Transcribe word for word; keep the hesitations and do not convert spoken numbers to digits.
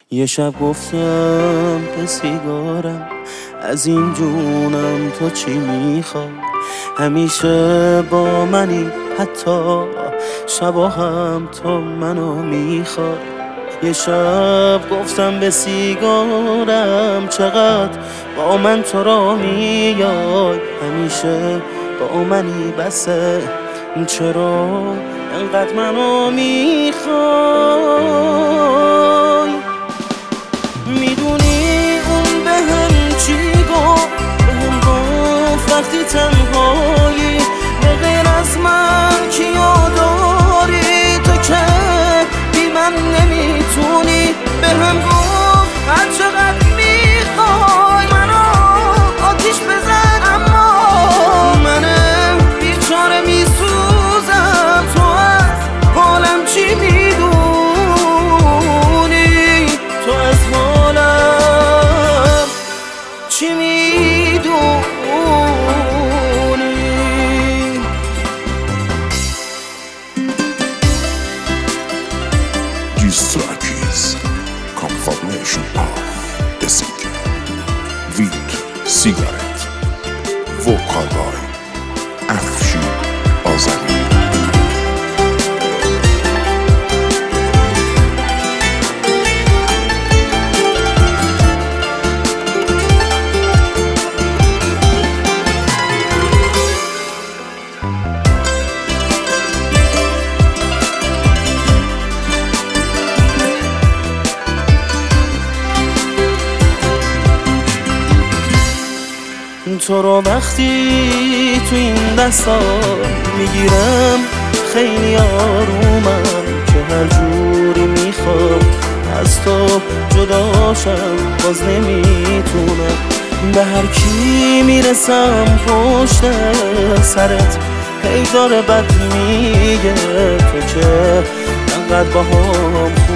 یه شب گفتم به سیگارم از این جونم تو چی میخوای، همیشه با منی حتی شبا هم تو منو میخوای. یه شب گفتم به سیگارم چقدر با من تو را میای، همیشه با منی بسه چرا انقدر منو میخوای. میدونی اون به هم چی گفت، به هم گفت وقتی تنهایی به غیر از من کیو داری، تو که بی من نمیتونی. به هم گفت هر چقدر میخوای منو آتیش بزن، اما منم بیچاره میسوزم، تو از حالم چی میدونی، تو از حالم چی میدونی. This track is confirmation of the city with cigarette vocal by Afshin Azari. تو رو وقتی تو این دستا میگیرم خیلی آرومم، که هر جوری میخوام از تو جداشم باز نمیتونم. به هر کی میرسم پشت سرت هی داره بد میگه، تو که انقدر باهام